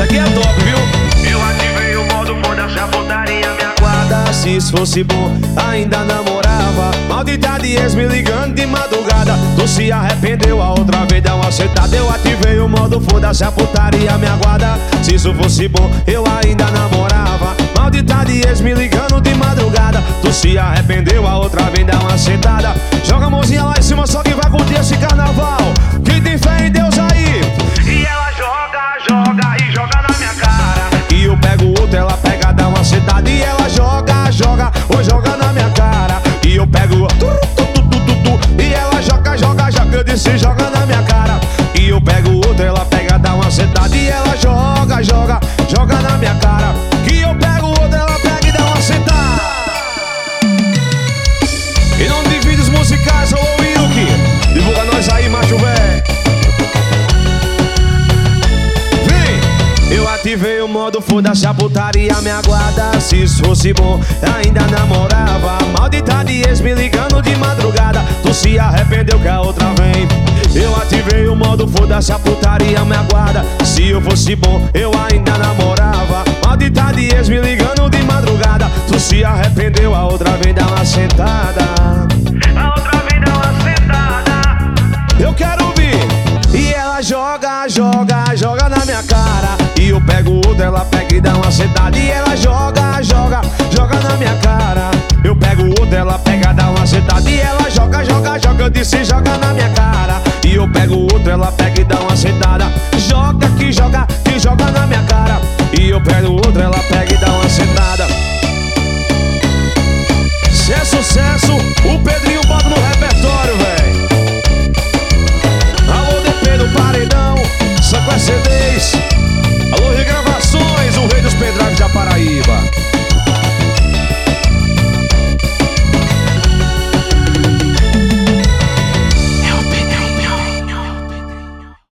aqui é top, viu? Eu ativei o modo foda-se, a putaria me aguarda. Se isso fosse bom, ainda namorava. Maldita de ex me ligando de madrugada. Tu se arrependeu, a outra vez dá uma sentada. Eu ativei o modo foda-se, a putaria me aguarda. Se isso fosse bom, eu ainda namorava. Maldita de ex me ligando de madrugada. Tu se arrependeu, a outra vez dá uma sentada. Joga a mãozinha lá em cima, só que vai curtir esse carnaval. Quem tem fé em Deus aí? E ela joga, joga e joga na minha cara. E eu pego outro, ela pega, dá uma sentada. E ela joga, joga, ou joga na minha cara. E eu pego e ela joga, joga, joga. Eu disse joga na minha cara. E eu pego outro, ela pega, dá uma sentada. E ela joga, joga, joga na minha cara. E eu pego outro, ela pega e dá uma sentada. Em nome de vídeos musicais, alô Wilkie, divulga nós aí, macho véi. Eu ativei o modo foda-se, a putaria me aguarda. Se isso fosse bom, ainda namorava. Maldita de ex me ligando de madrugada. Tu se arrependeu que a outra vem. Eu ativei o modo foda-se, a putaria me aguarda. Se eu fosse bom, eu ainda namorava. Maldita de ex me ligando de madrugada. Tu se arrependeu, a outra vez dá uma sentada. A outra vez dá uma sentada. Eu quero ouvir. E ela joga, joga, joga na minha cara. E eu pego outra, ela pega e dá uma sentada. E ela joga, joga, joga na minha cara. Eu pego outra, ela pega, dá uma sentada. E ela joga, joga, joga, eu disse joga na minha cara. E eu pego outra, ela pega e dá uma sentada. Joga, que joga na minha cara.